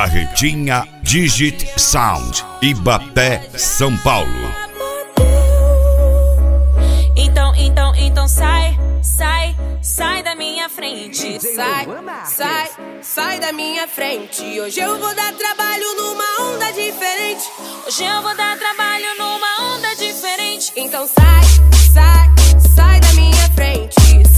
Carretinha Digit Sound, Ibaté, São Paulo. Então sai da minha frente. Sai da minha frente. Hoje eu vou dar trabalho numa onda diferente. Hoje eu vou dar trabalho numa onda diferente. Então sai da minha frente.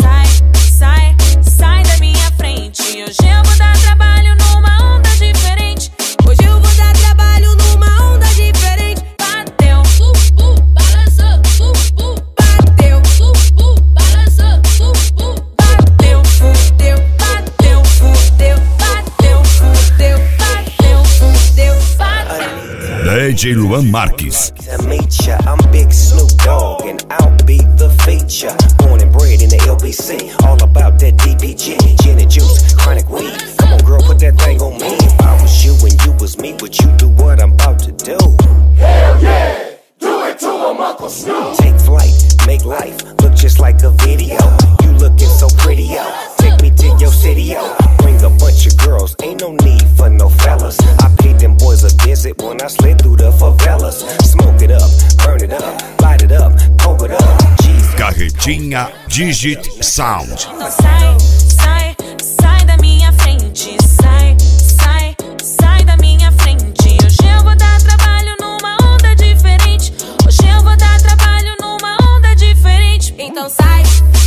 Sai da minha frente. Hoje eu vou dar trabalho numa onda diferente. Hoje eu vou dar trabalho numa onda diferente. Bateu, balançou, bateu, balançou, bateu, fudeu, bateu, fudeu, bateu, fudeu, bateu, fudeu, bateu. DJ Luan Marques. I'm Big Snoop Dogg and I'll be the feature. Born and bred in the LBC, all about that DPG, gin and juice, chronic weed. Come on, girl, put that thing on me. If I was you and you was me, would you do what I'm about to do? Hell yeah, do it to him, Uncle Snoop. Take flight, make life look just like a video. You looking so pretty, yo. Take me to your city, yo. Bring a bunch of girls, ain't no need for no fellas. I paid them boys a visit when I slid through the favelas. Smoke it up, burn it up, light it up, coke it up. Jesus. Carretinha Digit Sound. Então sai da minha frente. Sai da minha frente. Hoje eu vou dar trabalho numa onda diferente. Hoje eu vou dar trabalho numa onda diferente. Então sai